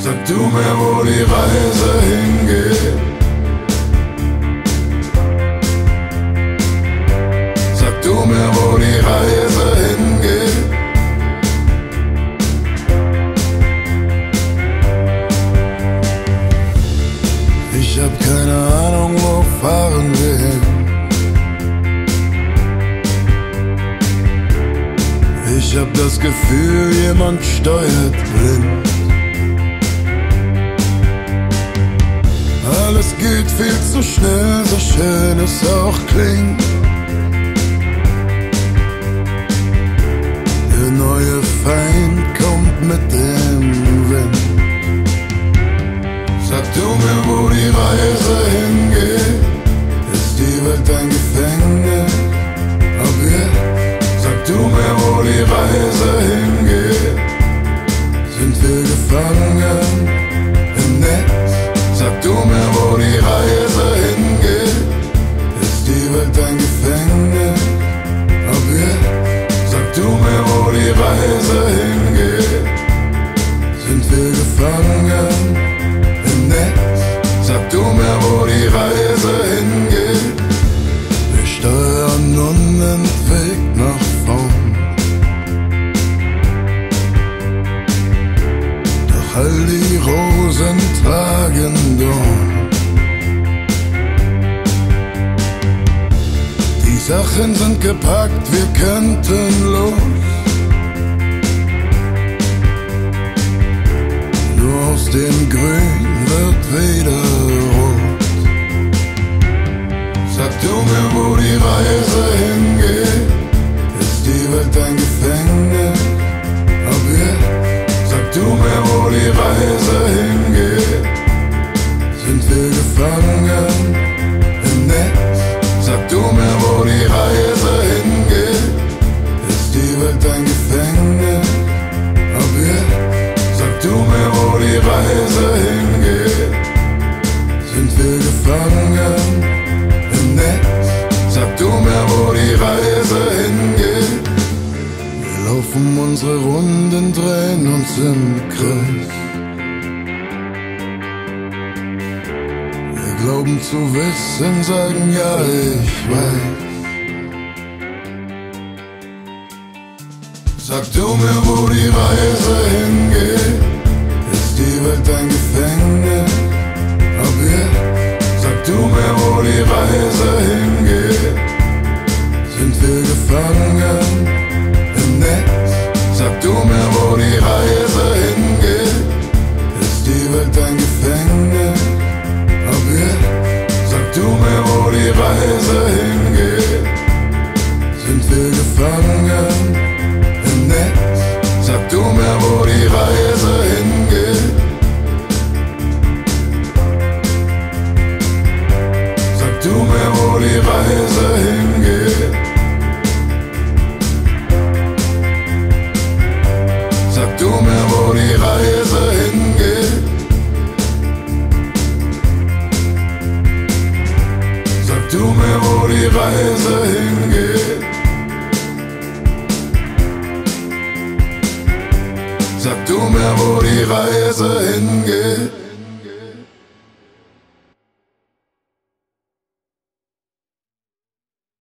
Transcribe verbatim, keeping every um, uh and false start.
Sag du mir, wo die Reise hingeht. Sag du mir, wo die Reise hingeht. Ich hab keine Ahnung, wo fahren wir hin. Ich hab das Gefühl, jemand steuert blind. Alles geht viel zu schnell, so schön es auch klingt. Der neue Feind kommt mit dem Wind. Sag du mir, wo die Reise hingeht. Ist die Welt ein Gefängnis? Ab jetzt, sag du mir, wo die Reise hingeht. Sind wir gefangen im Netz? Sag du mir, wo die Reise hingeht. Ist die Welt ein Gefängnis? Ab jetzt, sag du mir, wo die Reise hingeht. Sind wir gefangen im Netz? Sag du mir, wo die Reise hingeht. Wir steuern unentwegt nach vorn. Doch all die Rosen tragen Dorn. Die Sachen sind gepackt, wir könnten los. Nur aus dem Grün wird wieder rot. Sag du mir, wo die Reise hingeht. Ist die Welt ein Gefängnis? Ab jetzt, sag du mir, wo die Reise hingeht. Sind wir gefangen im Netz? Sag du mir, wo die Reise hingeht. Ist die Welt ein Gefängnis? Ab jetzt, sag du mir, wo die Reise hingeht. Sind wir gefangen im Netz? Sag du mir, wo die Reise hingeht. Wir laufen unsere Runden, drehen uns im Kreis. Wir glauben zu wissen, sagen ja, ich weiß. Sag du mir, wo die Reise hingeht. Ist die Welt ein Gefängnis? Ab jetzt, sag du mir, wo die Reise hingeht. Sind wir gefangen im Netz? Sag du mir, wo die Reise hingeht. Ist die Welt ein Gefängnis? Ab jetzt, sag du mir, wo die Reise hingeht. Sind wir gefangen im Netz? Sag du mir, wo die Reise hingeht.